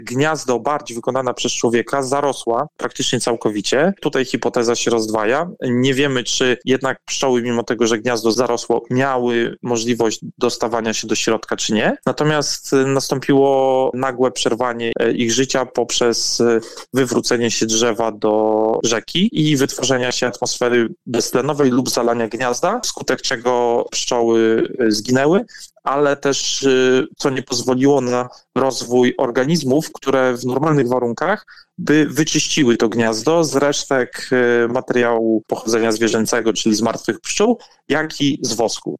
gniazdo bardziej wykonana przez człowieka zarosła praktycznie całkowicie. Tutaj hipoteza się rozdwaja. Nie wiemy, czy jednak pszczoły, mimo tego, że gniazdo zarosło, miały możliwość dostawania się do środka, czy nie. Natomiast nastąpiło nagłe przerwanie ich życia poprzez wywrócenie się drzewa do rzeki i wytworzenia się atmosfery beztlenowej lub zalania gniazda, wskutek czego pszczoły zginęły, ale też co nie pozwoliło na rozwój organizmów, które w normalnych warunkach by wyczyściły to gniazdo z resztek materiału pochodzenia zwierzęcego, czyli z martwych pszczół, jak i z wosku.